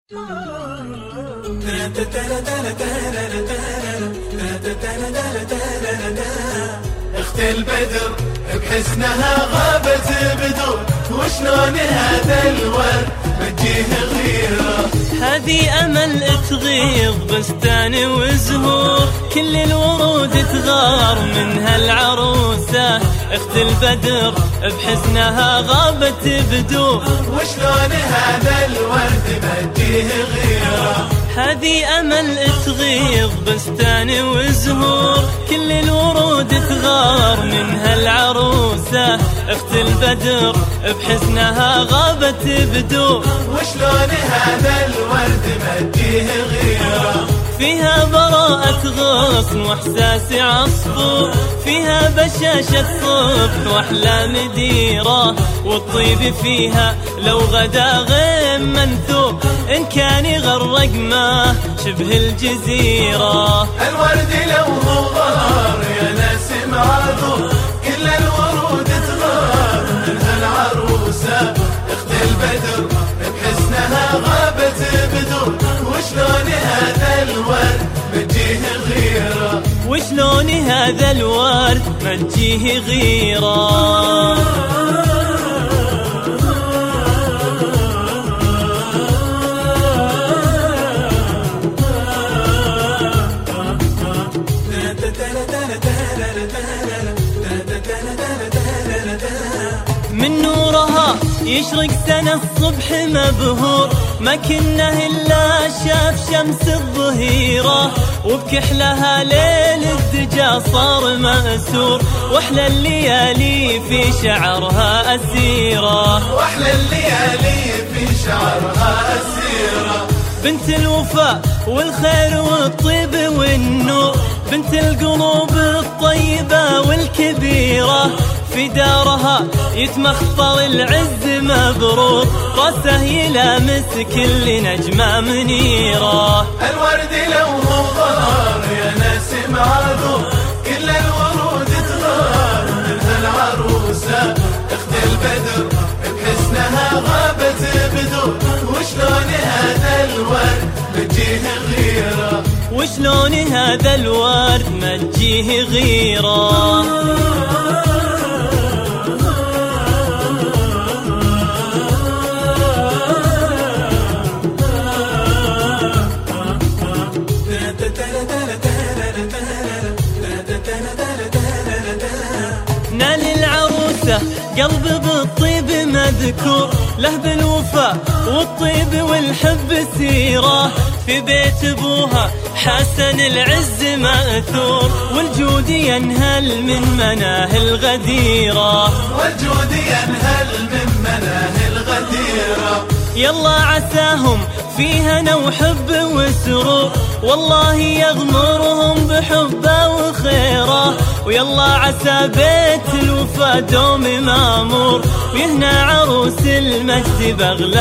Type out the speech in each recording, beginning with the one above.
اخت البدر بحسنها غابت بدور، وشلون هذا الورد بتجيه غيره. هذه أمل تغيظ بستان وزهور، كل الورود تغار منها العروسة. اخت البدر بحسنها غابت بدور، وشلون هذا الورد بتجيه غيره. هذه أمل تغيظ بستان وزهور، كل الورود تغار منها العروسة. اخت البدر بحسنها غابت بدور، وشلون هذا الورد بتجيه غيره. فيها براءة غصن واحساس عصفور، فيها بشاشة صبح واحلام ديرة، والطيب فيها لو غدا غيم منثور، ان كان يغرق ما شبه الجزيرة. الورد لو هو غار يا ناس معذور، كل الورود تغار منها العروسة. اخت البدر بحسنها غابت بدور، وشلون هذا الورد بتجيه غيره. وشلون هذا الورد ما تجيه غيره. من نورها يشرق سنة الصبح مبهور، ما كنه إلا شاف شمس الظهيرة، وبكحلها ليل الدجا صار مأسور، واحلى الليالي في شعرها أسيرة. واحلى الليالي في شعرها أسيرة. بنت الوفاء والخير والطيب والنور، بنت القلوب الطيبة والكبيرة، في دارها يتمخطر العز مبرور، راسه يلامس كل نجمة منيرة. الورد لو هو غار يا ناس معذور، كل الورود تغار منها العروسة. اخت البدر بحسنها غابت بدور، وشلون هذا الورد بتجيه غيره. وشلون هذا الورد ما تجيه غيره. نال العروسة قلب بالطيب مذكور، له بالوفاء والطيب والحب سيرة، في بيت ابوها حسن العز مأثور، والجود ينهل من مناه الغديرة. والجود ينهل من مناه الغديرة. يلا عساهم في هنا وحب وسرور، والله يغمرهم بحبه وخيره، ويلا عسى بيت الوفا دوم مامور، ويهنى عروس المجد بغلى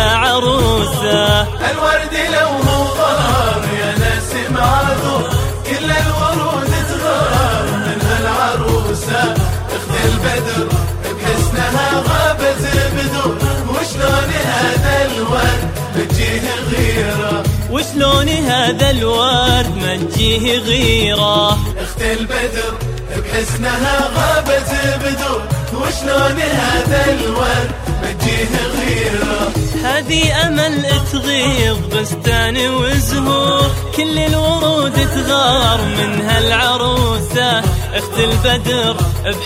عروسه. الورد لو هو غار يا ناس معذور، كل الورود تغار منها العروسة. اخت البدر بحسنها غابت بدور، وشلون هذا الورد بتجيه غيره. وشلون هذا الورد ما تجيه غيره. اخت البدر بحسنها غابت بدور، وشلون هذا الورد بتجيه غيره. هذه أمل تغيظ بستان وزهور، كل الورود تغار منها العروسة. اخت البدر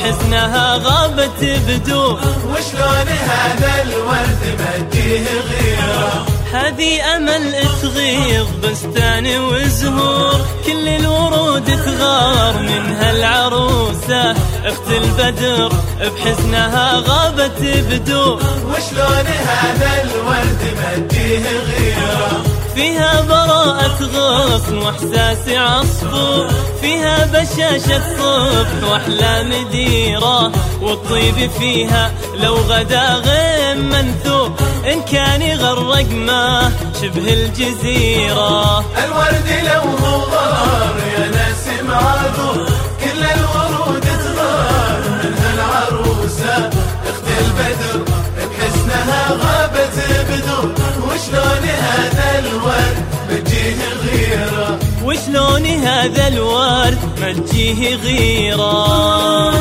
بحسنها غابت بدور، وشلون هذا الورد بتجيه غيره. هذه أمل تغيظ بستان وزهور، كل الورود تغار منها العروسة. اخت البدر بحسنها غابت بدور، وشلون هذا الورد بتجيه غيره. فيها براءة غصن واحساس عصفور، فيها بشاشة صبح واحلام ديرة، والطيب فيها لو غدا غيم منثور، ان كان يغرق ما شبه الجزيرة. الورد لو هو غار يا ناس معذور، كل الورود تغار منها العروسة. اخت البدر بحسنها غابت بدور، وشلون هذا الورد هذا الورد ما تجيه غيره.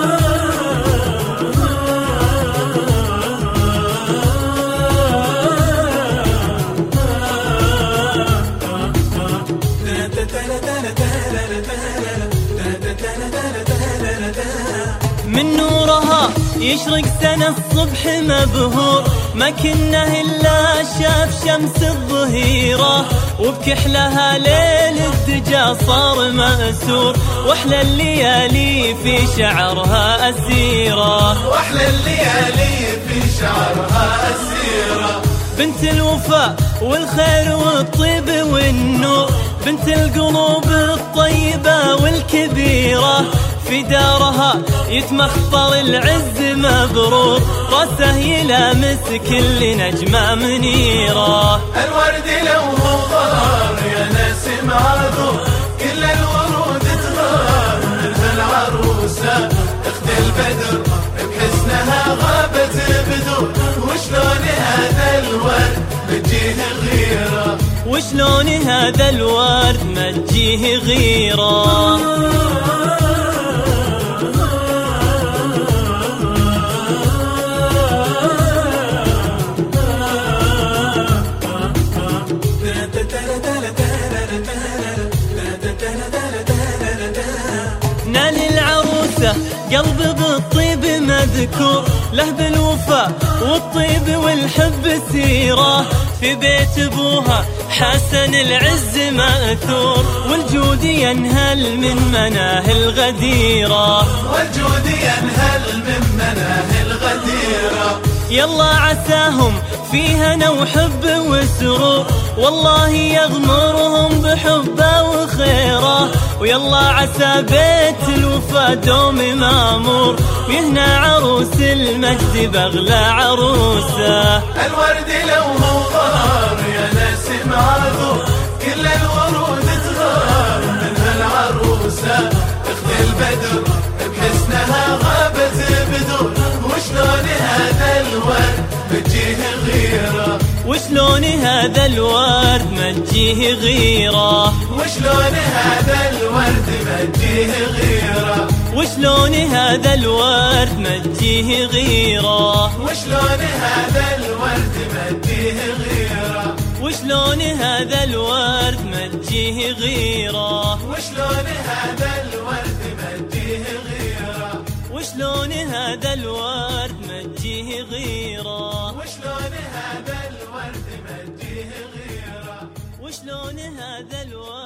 من نورها يشرق سنة الصبح مبهور، ما كنا إلا شاف شمس الظهيرة، وبكحلها ليل الدجا صار مأسور، وأحلى الليالي في شعرها أسيرة، وأحلى الليالي في شعرها أسيرة. بنت الوفاء والخير والطيب والنور، بنت القلوب الطيبة والكبيرة، في دارها يتمخطر العز مبرور، راسه يلامس كل نجمة منيرة. الورد لو هو ظهر يا نسيم عذور، كل الورود تغار منها العروسة اخت البدر، بحسنها غابت بدور، وشلون هذا الورد بتجيه غيره، وشلون هذا الورد ما تجيه غيره. نال العروسة قلب بالطيب مذكور، له بالوفاء والطيب والحب سيرة، في بيت ابوها حسن العز مأثور، والجود ينهل من مناه الغديرة، والجود ينهل من مناه الغديرة. يلا عساهم في هنا وحب وسرور، والله يغمرهم بحبه وخيره، ويلا عسى بيت الوفا دوم مامور، ويهنى عروس المجد بغلى عروسه. الورد لو هو ظهر يا نسيم عذور، كل الورود تغار منها العروسة اخت البدر، بحسنها غابت بدور، وشلون هذا الورد بتجيه غيره، وشلون هذا الورد ما تجيه غيره، وشلون هذا الورد ما تجيه غيره، وشلون هذا الورد ما تجيه غيره، وشلون هذا الورد ما تجيه غيره، وشلون هذا الورد ما تجيه غيره، وشلون هذا الورد ما تجيه غيره، وشلون هذا الورد ما تجيه غيره، وشلون هذا الورد ما تجيه غيره، وشلون هذا الورد